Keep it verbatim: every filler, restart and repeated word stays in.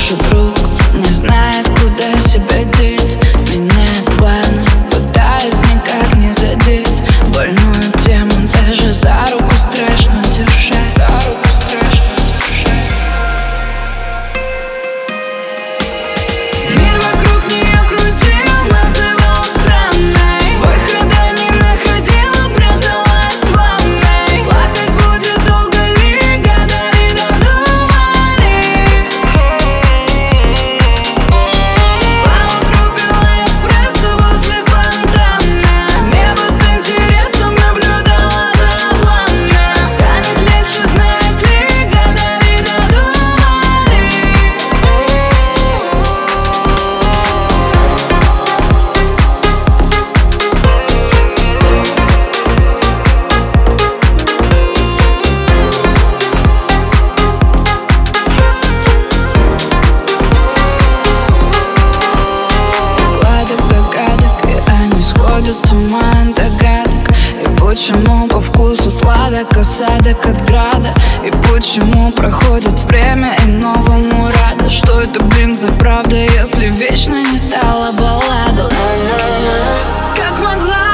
лучший друг не знает, куда себя деть. Меняет планы, пытаясь никак не задеть больную тему, даже за руку страшно держать. За руку страшно держать. Мир вокруг нее крутил, называл странной, выхода не находила, пряталась в ванной. Плакать будет долго ли, гадали, додумали. Поутру пила эспрессо возле фонтана, небо с интересом наблюдала за плана. Станет легче, знает ли, гадали, додумали. Гладок догадок, и они сходят с ума от догадок. И почему по вкусу сладок осадок от града? И почему проходит время и новому рада? Что это, блин, за правда, если вечно не стала баллада? Как могла